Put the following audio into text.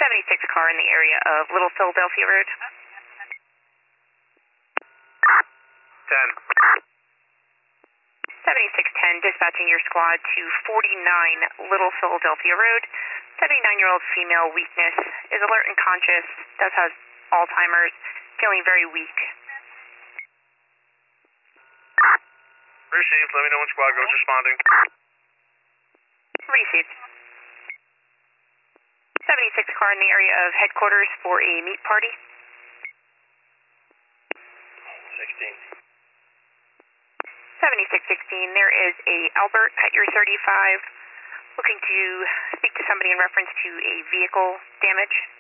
76 car in the area of Little Philadelphia Road. 10. 7610, dispatching your squad to 49 Little Philadelphia Road. 79-year-old female, weakness, is alert and conscious, does have Alzheimer's, feeling very weak. Received. Let me know when squad goes responding. Received. 76 car in the area of headquarters for a meat party. 16. 7616, there is a Albert at your 35 looking to speak to somebody in reference to a vehicle damage.